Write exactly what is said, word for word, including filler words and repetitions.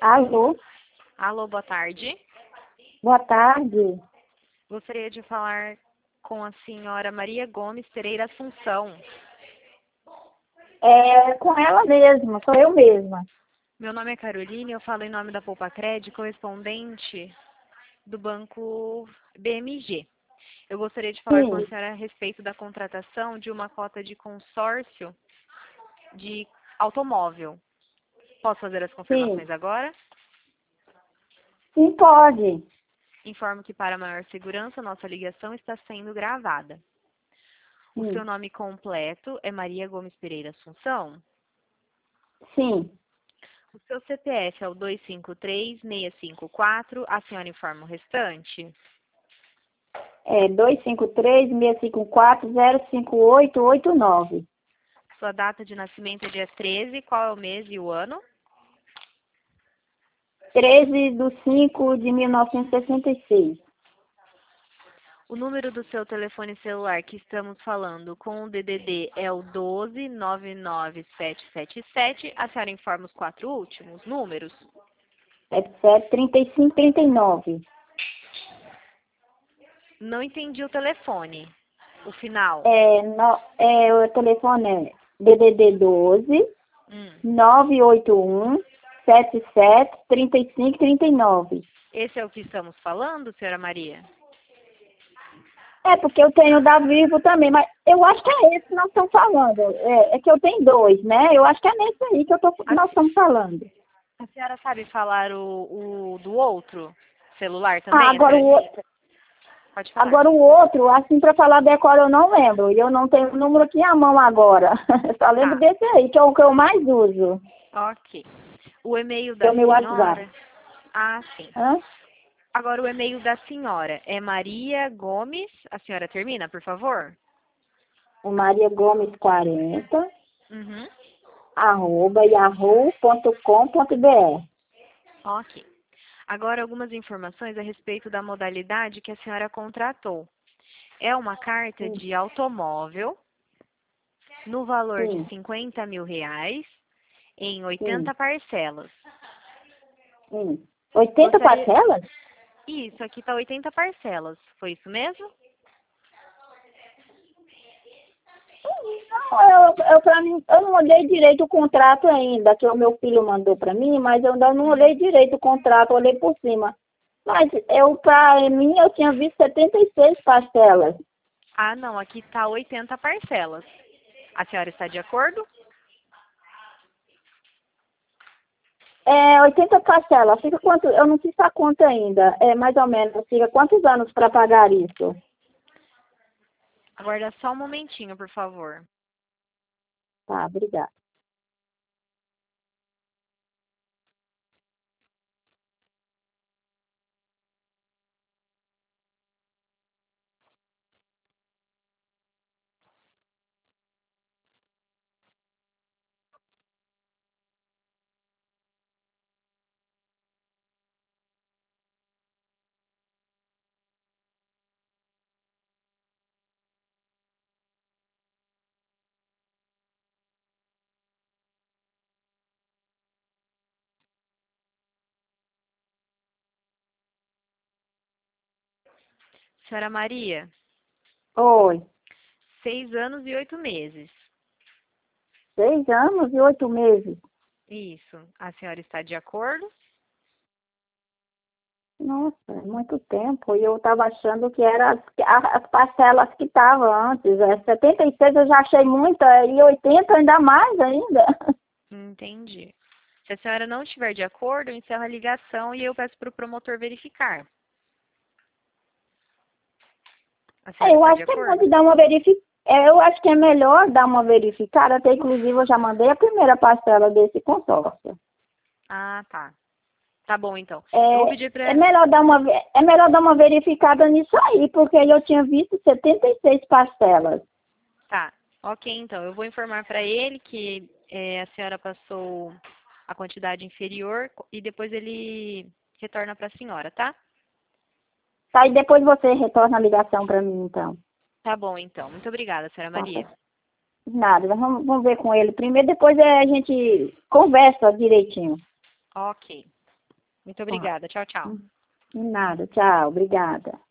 Alô, Alô, boa tarde. boa tarde. Gostaria de falar com a senhora Maria Gomes Pereira Assunção. É com ela mesma, sou eu mesma. Meu nome é Caroline, eu falo em nome da Poupa Cred, correspondente do banco B M G. Eu gostaria de falar com a Sim, senhora a respeito da contratação de uma cota de consórcio de automóvel. Posso fazer as sim, confirmações agora? sim, pode. Informo que, para maior segurança, nossa ligação está sendo gravada. O Sim, seu nome completo é Maria Gomes Pereira Assunção? sim, O seu C P F é o dois cinco três, seis cinco quatro, a senhora informa o restante? é dois cinco três, seis cinco quatro, zero cinco oito oito nove. Sua data de nascimento é dia treze, qual é o mês e o ano? treze de cinco de mil novecentos e sessenta e seis. O número do seu telefone celular que estamos falando com o D D D é o doze, nove nove sete sete sete, a senhora informa os quatro últimos números? sete sete, trinta e cinco, trinta e nove. Não entendi o telefone. O final. É, no, é, o telefone é D D D doze, Hum. nove oito um, sete sete, trinta e cinco, trinta e nove. Esse é o que estamos falando, senhora Maria? É, porque eu tenho o da Vivo também, mas eu acho que é esse que nós estamos falando. É, é que eu tenho dois, né? Eu acho que é nesse aí que eu tô, A, nós estamos falando. a senhora sabe falar o, o do outro celular Ah, também? A agora o, senhora... outro- Pode falar. agora o outro, assim, para falar decora, eu não lembro. E eu não tenho o número aqui à mão agora. Eu só lembro Tá, desse aí, que é o que eu mais uso, ok. O e-mail que é da o meu WhatsApp. senhora... Ah, sim. Hã? Agora o e-mail da senhora é Maria Gomes. A senhora termina, por favor? O Maria Gomes quarenta, Uhum. arroba yahoo ponto com ponto br. Ok. Agora algumas informações a respeito da modalidade que a senhora contratou. É uma carta Sim, de automóvel no valor de sim, cinquenta mil reais em sim, oitenta parcelas. sim. oitenta Gostaria... parcelas? Isso, aqui está oitenta parcelas. Foi isso mesmo? Não, eu, eu, pra mim, eu não olhei direito o contrato ainda, que o meu filho mandou para mim, mas eu ainda não Uhum. olhei direito o contrato, olhei por cima. Mas eu, para mim, eu tinha visto setenta e seis parcelas. Ah, não, aqui está oitenta parcelas. A senhora está de acordo? É, oitenta parcelas, fica quanto? Eu não fiz a conta ainda, é mais ou menos, fica quantos anos para pagar isso? Aguarda só um momentinho, por favor. Tá, obrigada. Senhora Maria, Oi, seis anos e oito meses. seis anos e oito meses. Isso. A senhora está de acordo? Nossa, é muito tempo. E eu estava achando que eram as, as parcelas que estavam antes. É, setenta e seis eu já achei muita, e oitenta ainda mais ainda. Entendi. Se a senhora não estiver de acordo, eu encerro a ligação e eu peço para o promotor verificar. A É, senhora eu está de acho que é bom acordo? de dar uma verificada. Eu acho que é melhor dar uma verificada, até inclusive eu já mandei a primeira parcela desse consórcio. Ah, tá. Tá bom, então. Eu vou É, pedir é, para... melhor dar uma, ve- é melhor dar uma verificada nisso aí, porque aí eu tinha visto setenta e seis parcelas. Tá. Ok, então. Eu vou informar para ele que é, a senhora passou a quantidade inferior e depois ele retorna para a senhora, tá? Tá, e depois você retorna a ligação para mim, então. Tá bom, então. Muito obrigada, senhora Tá, tá. Maria. Nada, vamos, vamos ver com ele primeiro, depois é, a gente conversa direitinho. Ok. Muito obrigada. Tchau, tchau. De nada, tchau, obrigada.